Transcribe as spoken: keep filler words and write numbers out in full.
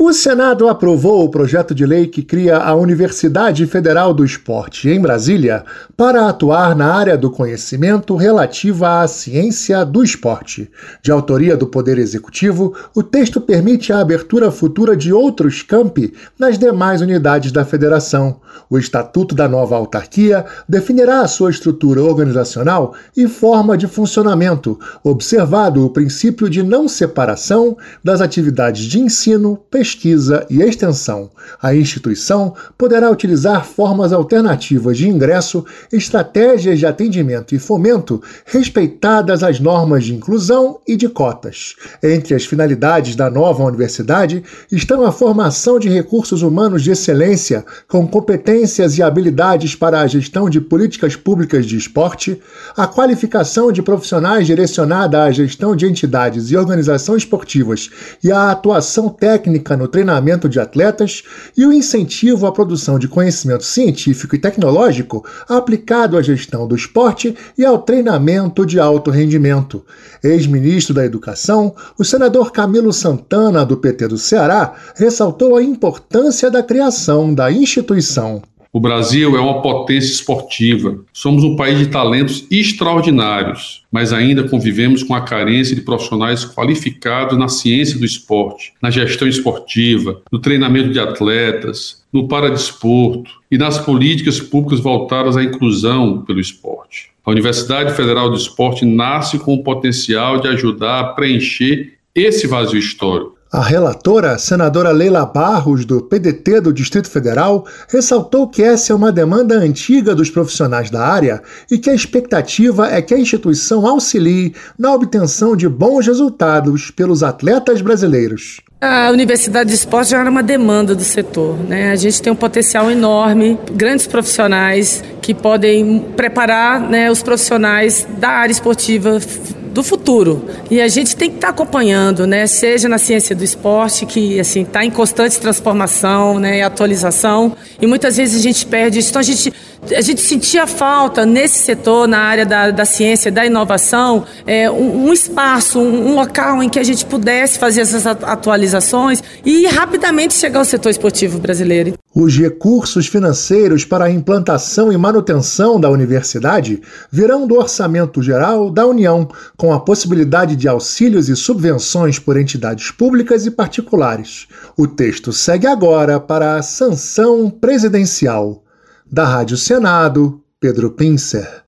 O Senado aprovou o projeto de lei que cria a Universidade Federal do Esporte, em Brasília, para atuar na área do conhecimento relativa à ciência do esporte. De autoria do Poder Executivo, o texto permite a abertura futura de outros campi nas demais unidades da federação. O Estatuto da nova autarquia definirá a sua estrutura organizacional e forma de funcionamento, observado o princípio de não separação das atividades de ensino, pesquisa e extensão. A instituição poderá utilizar formas alternativas de ingresso, estratégias de atendimento e fomento respeitadas as normas de inclusão e de cotas. Entre as finalidades da nova universidade estão a formação de recursos humanos de excelência, com competências e habilidades para a gestão de políticas públicas de esporte, a qualificação de profissionais direcionada à gestão de entidades e organizações esportivas e a atuação técnica no treinamento de atletas e o incentivo à produção de conhecimento científico e tecnológico aplicado à gestão do esporte e ao treinamento de alto rendimento. Ex-ministro da Educação, o senador Camilo Santana, do P T do Ceará, ressaltou a importância da criação da instituição. O Brasil é uma potência esportiva. Somos um país de talentos extraordinários, mas ainda convivemos com a carência de profissionais qualificados na ciência do esporte, na gestão esportiva, no treinamento de atletas, no paradesporto e nas políticas públicas voltadas à inclusão pelo esporte. A Universidade Federal do Esporte nasce com o potencial de ajudar a preencher esse vazio histórico. A relatora, senadora Leila Barros, do P D T do Distrito Federal, ressaltou que essa é uma demanda antiga dos profissionais da área e que a expectativa é que a instituição auxilie na obtenção de bons resultados pelos atletas brasileiros. A Universidade de Esporte já era uma demanda do setor, né? A gente tem um potencial enorme, grandes profissionais que podem preparar, né, os profissionais da área esportiva do futuro. E a gente tem que estar acompanhando, né, seja na ciência do esporte, que assim está em constante transformação, né, e atualização, e muitas vezes a gente perde isso. Então a gente A gente sentia falta nesse setor, na área da, da ciência, da inovação, é, um, um espaço, um, um local em que a gente pudesse fazer essas atualizações e rapidamente chegar ao setor esportivo brasileiro. Os recursos financeiros para a implantação e manutenção da universidade virão do Orçamento Geral da União, com a possibilidade de auxílios e subvenções por entidades públicas e particulares. O texto segue agora para a sanção presidencial. Da Rádio Senado, Pedro Pincer.